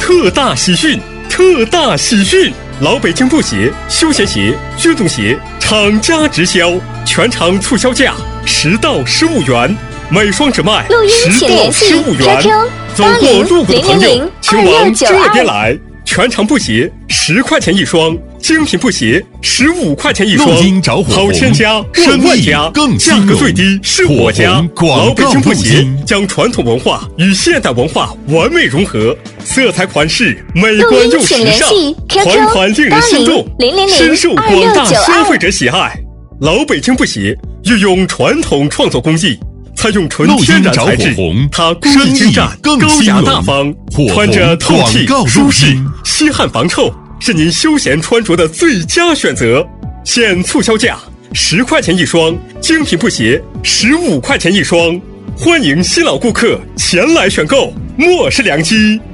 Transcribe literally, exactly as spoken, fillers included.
特大喜讯！特大喜讯！老北京布鞋、休闲鞋、运动鞋厂家直销，全场促销价十到十五元，每双只卖十到十五元。走过路过的朋友，请往这边来。全场布鞋十块钱一双，精品布鞋十五块钱一双。好千家，万万家，价格最低是我家。老北京布鞋将传统文化与现代文化完美融合，色彩款式美观又时尚，款款令人心动，深受广大消费者喜爱。老北京布鞋运用传统创作工艺，采用纯天然材质，它工艺精湛、高雅大方，穿着透气、舒适、吸汗防臭，是您休闲穿着的最佳选择。现促销价十块钱一双，精品布鞋十五块钱一双，欢迎新老顾客前来选购，莫是良机。